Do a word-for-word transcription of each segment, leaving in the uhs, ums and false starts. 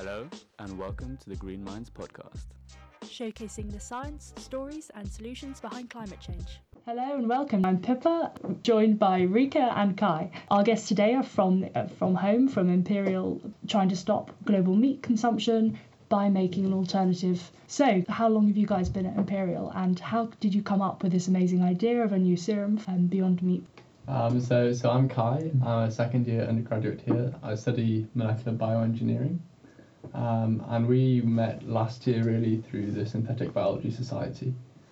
Hello, and welcome to the Green Minds podcast, showcasing the science, stories, and solutions behind climate change. Hello and welcome. I'm Pippa, joined by Rika and Kai. Our guests today are from uh, from home, from Imperial, trying to stop global meat consumption by making an alternative. So, how long have you guys been at Imperial, and how did you come up with this amazing idea of a new serum um, beyond meat? Um, so, so I'm Kai. I'm a second year undergraduate here. I study molecular bioengineering. Um, and we met last year really through the Synthetic Biology Society.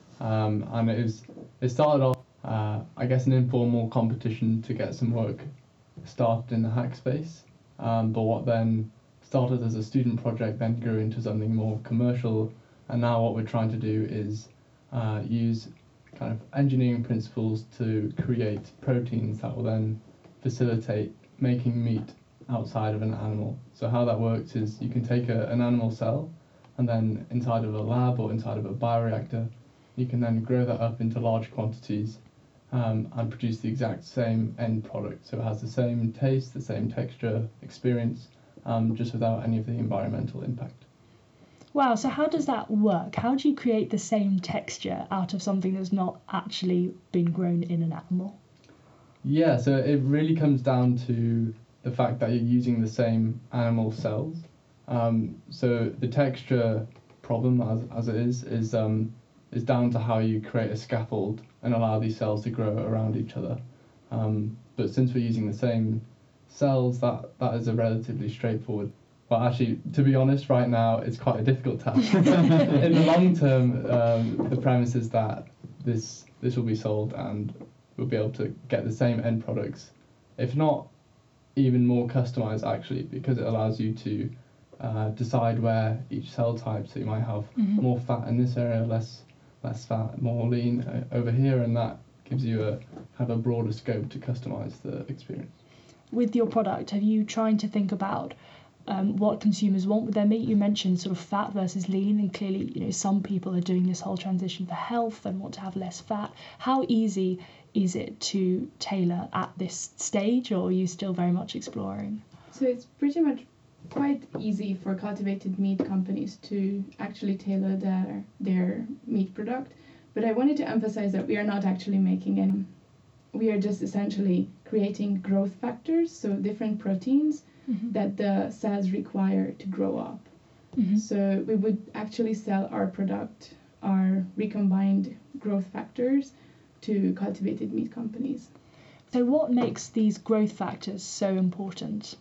Um, and it was it started off, uh, I guess, an informal competition to get some work started in the hack space. Um, but what then started as a student project then grew into something more commercial. And now what we're trying to do is uh, use kind of engineering principles to create proteins that will then facilitate making meat outside of an animal. So how that works is you can take a, an animal cell, and then inside of a lab or inside of a bioreactor, you can then grow that up into large quantities um, and produce the exact same end product. So it has the same taste, the same texture, experience, um, just without any of the environmental impact. Wow, so how does that work? How do you create the same texture out of something that's not actually been grown in an animal? Yeah, so it really comes down to the fact that you're using the same animal cells. Um, so the texture problem, as as it is, is um, is down to how you create a scaffold and allow these cells to grow around each other. Um, but since we're using the same cells, that, that is a relatively straightforward. But actually, to be honest, right now it's quite a difficult task. In the long term, um, the premise is that this this will be solved and we'll be able to get the same end products, if not even more customized actually, because it allows you to uh, decide where each cell type, so you might have mm-hmm. more fat in this area, less less fat, more lean uh, over here, and that gives you a have a broader scope to customize the experience. With your product, have you trying to think about um, what consumers want with their meat? You mentioned sort of fat versus lean, and clearly, you know, some people are doing this whole transition for health and want to have less fat. How easy is it to tailor at this stage, or are you still very much exploring? So it's pretty much quite easy for cultivated meat companies to actually tailor their their meat product, but I wanted to emphasize that we are not actually making any. We are just essentially creating growth factors, so different proteins mm-hmm. that the cells require to grow up. Mm-hmm. So we would actually sell our product, our recombined growth factors, to cultivated meat companies. So what makes these growth factors so important?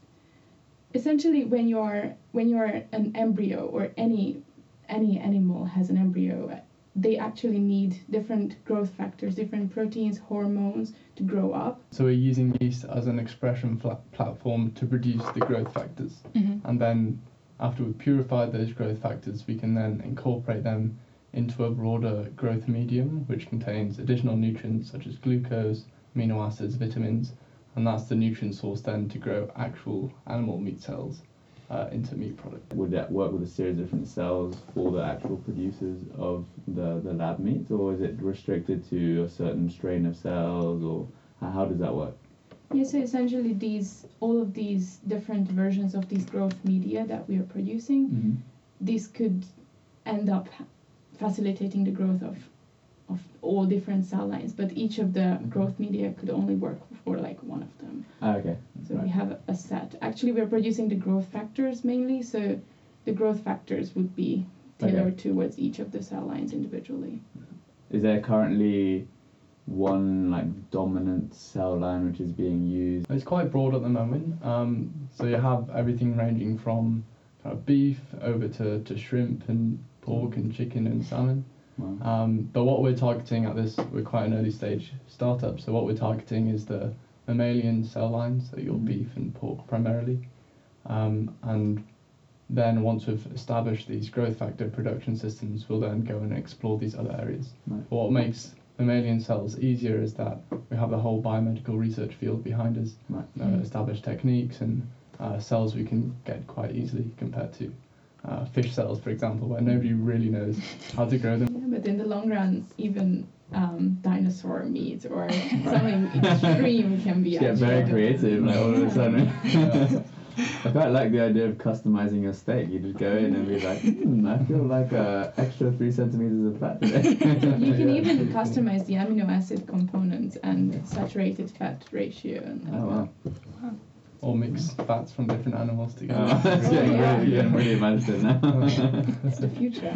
Essentially, when you're when you're an embryo, or any any animal has an embryo, they actually need different growth factors, different proteins, hormones to grow up. So we're using yeast as an expression flat platform to produce the growth factors. Mm-hmm. And then after we've purified those growth factors, we can then incorporate them into a broader growth medium, which contains additional nutrients such as glucose, amino acids, vitamins, and that's the nutrient source then to grow actual animal meat cells uh, into meat product. Would that work with a series of different cells for the actual producers of the, the lab meat, or is it restricted to a certain strain of cells, or how does that work? Yeah, so essentially these all of these different versions of these growth media that we are producing, mm-hmm. these could end up facilitating the growth of of all different cell lines, but each of the mm-hmm. growth media could only work for like one of them. Ah, okay. So right. we have a set. Actually, we're producing the growth factors mainly, so the growth factors would be tailored okay. towards each of the cell lines individually. Is there currently one like dominant cell line which is being used? It's quite broad at the moment. Um, so you have everything ranging from kind of beef over to, to shrimp and pork and chicken and salmon. Wow. Um, but what we're targeting at this, we're quite an early stage startup, so what we're targeting is the mammalian cell lines, so your mm-hmm. beef and pork primarily. Um, and then once we've established these growth factor production systems, we'll then go and explore these other areas. Right. What makes mammalian cells easier is that we have the whole biomedical research field behind us, right. uh, mm-hmm. established techniques and uh, cells we can get quite easily compared to Uh, fish cells, for example, where nobody really knows how to grow them. Yeah, but in the long run, even um, dinosaur meat or something extreme can be. Yeah, very creative, like all of a sudden. Yeah. I quite like the idea of customizing your steak. You just go in and be like, hmm, I feel like uh, extra three centimeters of fat today. You can Yeah. even customize the amino acid components and saturated fat ratio. And Oh wow. Or mix fats from different animals together. Oh, that's Oh, getting yeah. really, getting really imaginative now. That's the future.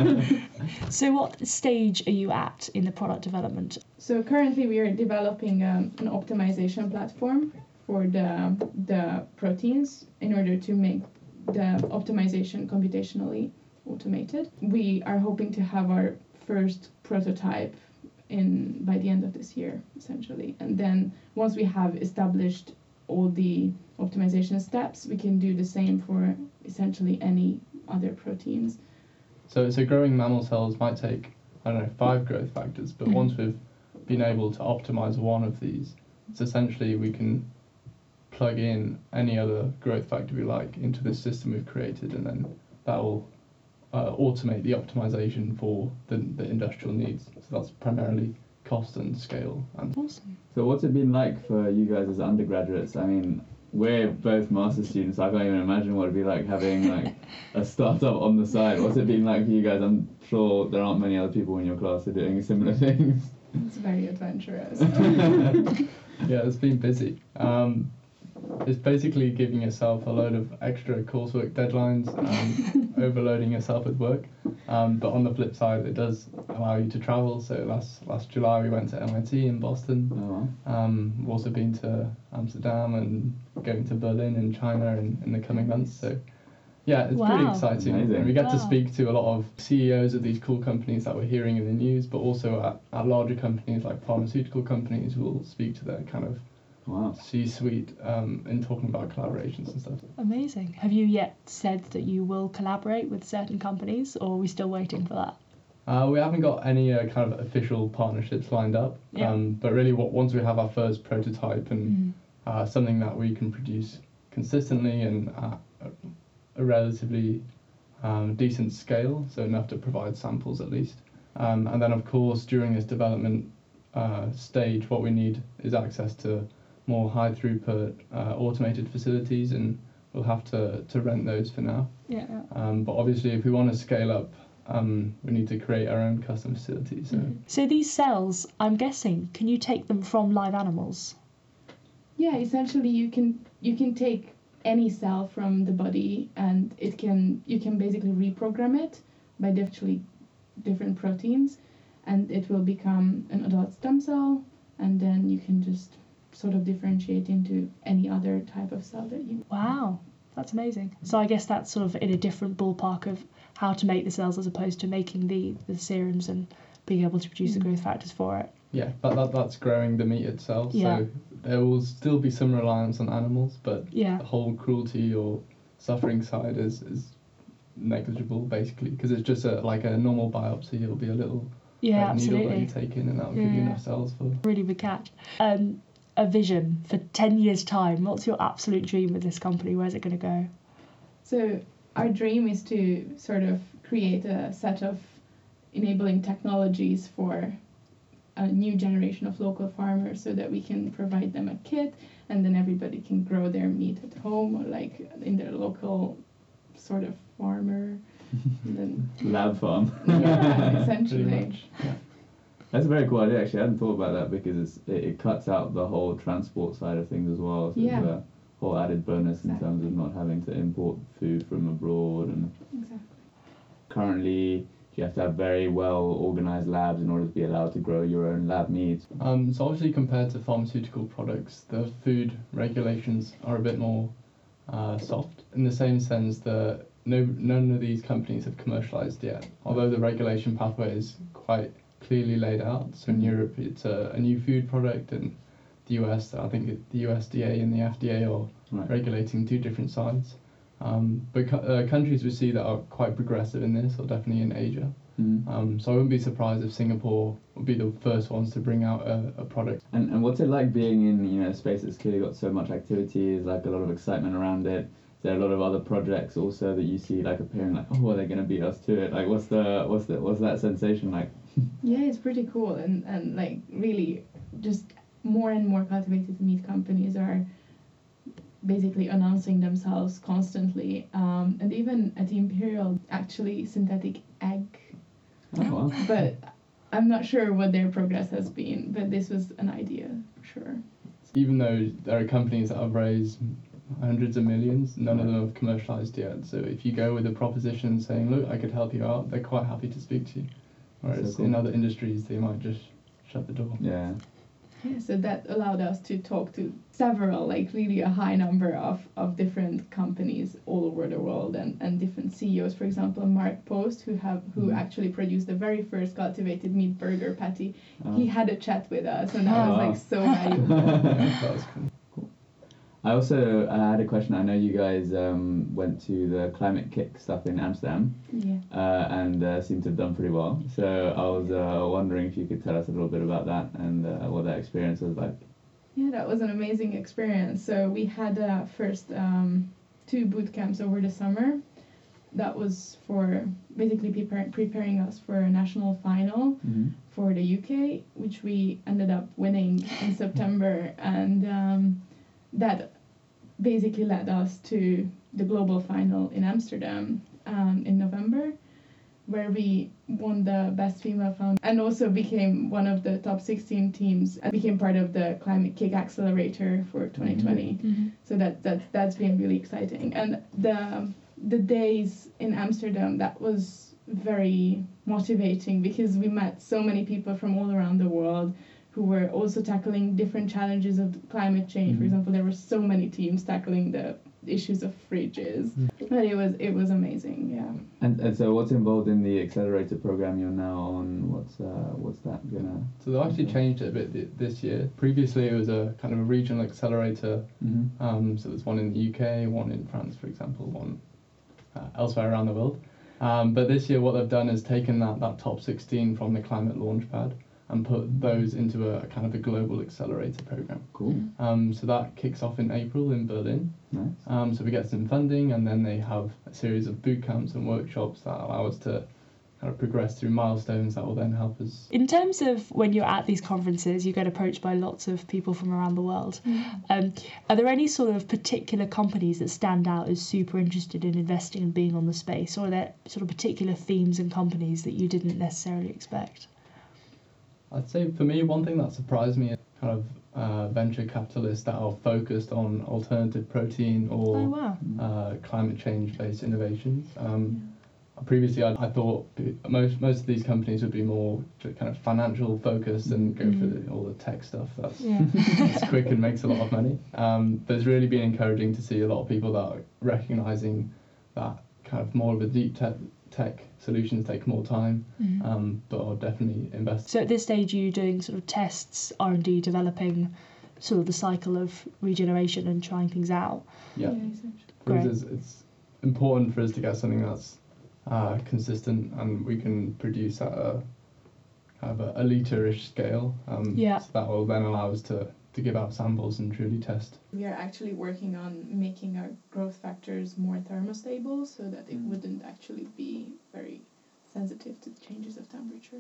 So what stage are you at in the product development? So currently we are developing um, an optimization platform for the the proteins in order to make the optimization computationally automated. We are hoping to have our first prototype in by the end of this year, essentially. And then once we have established all the optimization steps, we can do the same for essentially any other proteins. So, so growing mammal cells might take, I don't know, five growth factors, but Mhm. once we've been able to optimize one of these, it's essentially we can plug in any other growth factor we like into this system we've created, and then that will uh, automate the optimization for the, the industrial needs. So that's primarily cost and scale. And Awesome. So what's it been like for you guys as undergraduates? I mean, we're both master students. I can't even imagine what it'd be like having like a startup on the side. What's it been like for you guys? I'm sure there aren't many other people in your class who are doing similar things. It's very adventurous. yeah, it's been busy. Um, it's basically giving yourself a load of extra coursework deadlines and overloading yourself with work. Um, but on the flip side, it does allow you to travel. So last last July we went to M I T in Boston. Oh, wow. Um, we've also been to Amsterdam and going to Berlin in China in, in the coming months. So yeah, it's pretty Wow. exciting. Amazing. And we get to Wow. speak to a lot of C E Os of these cool companies that we're hearing in the news, but also at, at larger companies like pharmaceutical companies who will speak to their kind of Wow. C-suite um, in talking about collaborations and stuff. Amazing. Have you yet said that you will collaborate with certain companies, or are we still waiting for that? Uh, we haven't got any uh, kind of official partnerships lined up, Yeah. um, but really what, once we have our first prototype and Mm. uh, something that we can produce consistently and at a, a relatively um, decent scale, so enough to provide samples at least. Um, and then of course during this development uh, stage what we need is access to more high throughput uh, automated facilities, and we'll have to, to rent those for now. Yeah. yeah. Um, but obviously if we want to scale up, um, we need to create our own custom facilities. So. Mhm. So these cells, I'm guessing, can you take them from live animals? Yeah, essentially you can you can take any cell from the body and it can you can basically reprogram it by differently different proteins, and it will become an adult stem cell, and then you can just sort of differentiate into any other type of cell that you. Wow, that's amazing. So I guess that's sort of in a different ballpark of how to make the cells as opposed to making the, the serums and being able to produce the growth factors for it. Yeah, that, that that's growing the meat itself. Yeah. So there will still be some reliance on animals, but Yeah. the whole cruelty or suffering side is, is negligible basically, because it's just a, like a normal biopsy. It'll be a little Yeah, red needle that you absolutely. take in, and that will give Yeah, you yeah. enough cells for. Really big catch. Um, a vision for ten years' time. What's your absolute dream with this company? Where's it going to go? So our dream is to sort of create a set of enabling technologies for a new generation of local farmers, so that we can provide them a kit, and then everybody can grow their meat at home or like in their local sort of farmer. And then Lab farm. yeah, essentially. Pretty much. Yeah. That's a very cool idea, actually. I hadn't thought about that because it's, it, it cuts out the whole transport side of things as well. So Yeah. it's a whole added bonus in Exactly. terms of not having to import food from abroad. And Exactly. currently, you have to have very well organized labs in order to be allowed to grow your own lab meat. Um, so obviously compared to pharmaceutical products, the food regulations are a bit more uh, soft, in the same sense that no none of these companies have commercialized yet, although the regulation pathway is quite clearly laid out. So in Europe it's a, a new food product, and the U S, I think it- the U S D A and the F D A are Right. regulating two different sides. Um, but co- uh, countries we see that are quite progressive in this are definitely in Asia. Mhm. Um, so I wouldn't be surprised if Singapore would be the first ones to bring out a, a product. And and what's it like being in, you know, a space that's clearly got so much activity, is like a lot of excitement around it? Is there a lot of other projects also that you see like appearing, like, oh, are they gonna beat us to it? Like, what's the what's the what's that sensation like? Yeah, it's pretty cool, and, and like really just more and more cultivated meat companies are basically announcing themselves constantly. Um, and even at Imperial, actually synthetic egg, Oh, wow. but I'm not sure what their progress has been, but this was an idea for sure. Even though there are companies that have raised hundreds of millions, none of them have commercialized yet. So if you go with a proposition saying, look, I could help you out, they're quite happy to speak to you. Whereas So cool. in other industries, they might just shut the door. Yeah. Yeah, so that allowed us to talk to several, like really a high number of, of different companies all over the world, and, and different C E Os. For example, Mark Post, who have who Mhm. actually produced the very first cultivated meat burger patty. Oh. He had a chat with us, and that Oh, was wow. like so valuable. Yeah, that was cool. I also I had a question. I know you guys um, went to the Climate Kick stuff in Amsterdam Yeah. uh, and uh, seem to have done pretty well. So I was uh, wondering if you could tell us a little bit about that and uh, what that experience was like. Yeah, that was an amazing experience. So we had uh, first um, two boot camps over the summer. That was for basically prepar- preparing us for a national final Mm-hmm. for the U K, which we ended up winning in September, and um, that basically led us to the global final in Amsterdam um, in November, where we won the Best Female Founder and also became one of the top sixteen teams and became part of the Climate Kick Accelerator for twenty twenty. Mm-hmm. So that, that, that's been really exciting. And the, the days in Amsterdam, that was very motivating because we met so many people from all around the world who were also tackling different challenges of climate change. Mhm. For example, there were so many teams tackling the issues of fridges. Mm. But it was it was amazing, yeah. And and so what's involved in the accelerator program you're now on? What's uh, what's that gonna? So they've actually changed it a bit th- this year. Previously, it was a kind of a regional accelerator. Mm-hmm. Um, so there's one in the U K, one in France, for example, one uh, elsewhere around the world. Um, but this year, what they've done is taken that, that top sixteen from the Climate Launchpad and put those into a kind of a global accelerator program. Cool. Um, so that kicks off in April in Berlin. Nice. Um, so we get some funding, and then they have a series of boot camps and workshops that allow us to kind of progress through milestones that will then help us. In terms of when you're at these conferences, you get approached by lots of people from around the world. Um, are there any sort of particular companies that stand out as super interested in investing and being on the space, or are there sort of particular themes and companies that you didn't necessarily expect? I'd say for me, one thing that surprised me is kind of uh, venture capitalists that are focused on alternative protein or Oh wow. uh, climate change based innovations. Um, Previously, I, I thought p- most most of these companies would be more to kind of financial focused and go for the, all the tech stuff. That's, Yeah. that's quick and makes a lot of money. Um, but it's really been encouraging to see a lot of people that are recognizing that kind of more of a deep tech tech solutions take more time, Mhm. um, but are definitely investing. So at this stage, are you doing sort of tests, R and D, developing sort of the cycle of regeneration and trying things out? Yeah, essentially. for us, Great. it's, it's important for us to get something that's uh, consistent and we can produce at a kind of a, a litre-ish scale. Um, Yeah. So that will then allow us to, to give out samples and truly test. We are actually working on making our growth factors more thermostable so that it Mm. wouldn't actually be very sensitive to the changes of temperature.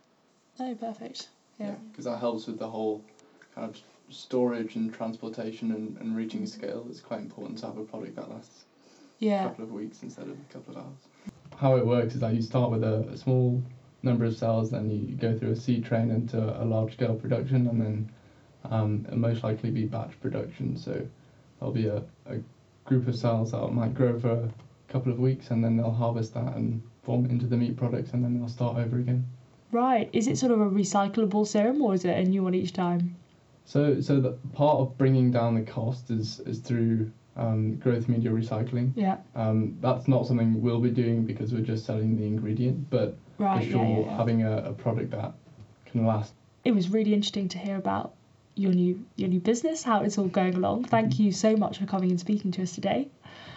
Oh, perfect. Yeah. Because that helps with the whole kind of storage and transportation and, and reaching scale. It's quite important to have a product that lasts a Yeah. couple of weeks instead of a couple of hours. How it works is that you start with a, a small number of cells, then you go through a seed train into a large scale production, and then um, it'll most likely be batch production. So there'll be a, a group of cells that might grow for a couple of weeks, and then they'll harvest that and form it into the meat products, and then they'll start over again. Right. Is it sort of a recyclable serum, or is it a new one each time? So so the part of bringing down the cost is, is through um, growth media recycling. Yeah. Um, that's not something we'll be doing because we're just selling the ingredient, but Right. for sure yeah, yeah, yeah. having a, a product that can last. It was really interesting to hear about your new your new business, how it's all going along. Thank you so much for coming and speaking to us today.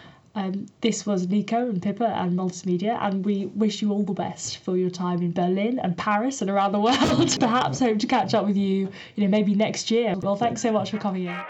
Um, this was Nico and Pippa and Multimedia, and we wish you all the best for your time in Berlin and Paris and around the world. Perhaps hope to catch up with you, you know, maybe next year. Well, thanks so much for coming in.